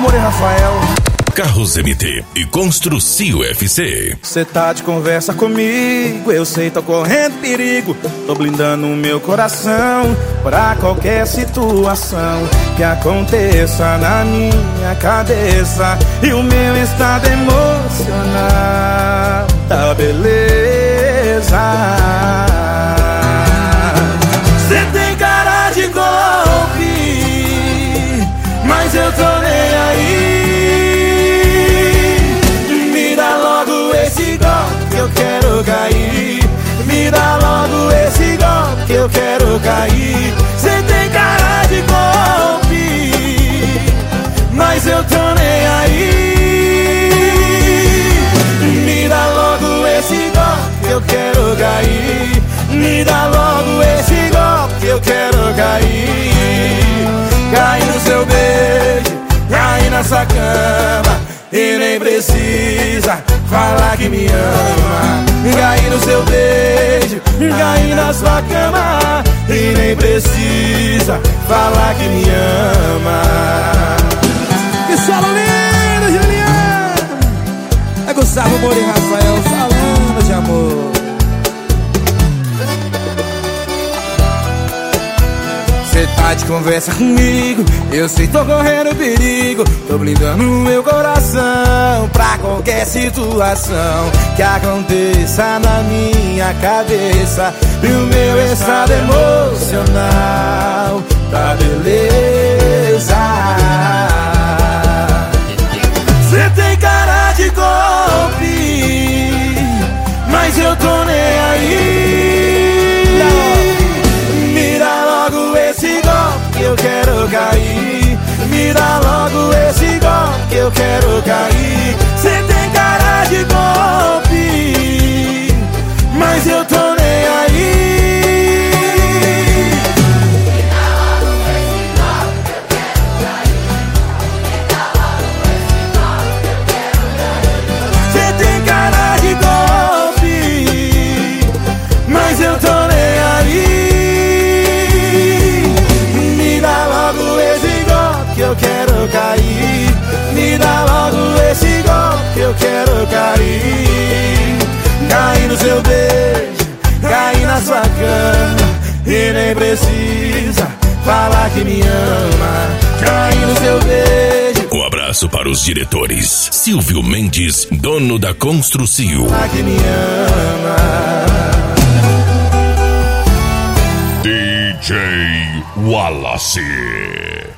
Amor e Rafael. Carros MT e Construcio FC. Cê tá de conversa comigo, eu sei, tô correndo perigo. Tô blindando o meu coração pra qualquer situação que aconteça na minha cabeça. E o meu estado emocional tá beleza. Cê tem cara de golpe, mas eu tô nem aí. Eu quero cair, me dá logo esse golpe que eu quero cair. Cê tem cara de golpe, mas eu tô nem aí. Me dá logo esse golpe que eu quero cair. Me dá logo esse golpe que eu quero cair. Cair no seu beijo, cair na sua cama e nem precisa falar que me ama. Cair no seu beijo, cair na sua cama e nem precisa falar que me ama. Que solo lindo, Juliano! É Gustavo, Amor e Rafael falando de amor. Cê tá de conversa comigo, eu sei, tô correndo perigo. Tô blindando o meu coração pra qualquer situação que aconteça na minha cabeça. E o meu estado emocional tá beleza. Cê tem cara de golpe, mas eu tô nem aí. Eu quero cair, me dá logo esse golpe que eu quero cair. Cê tem cara de golpe, mas eu tô nem aí. Me dá logo esse golpe que eu quero cair. Me dá logo esse golpe que eu quero cair. Cê tem cara de golpe, mas eu tô nem aí. Eu quero cair, me dá logo esse golpe que eu quero cair. Cair no seu beijo, cair na sua cama e nem precisa falar que me ama. Cair no seu beijo. Um abraço para os diretores Silvio Mendes, dono da Construcio. Falar que me ama. DJ Wallace.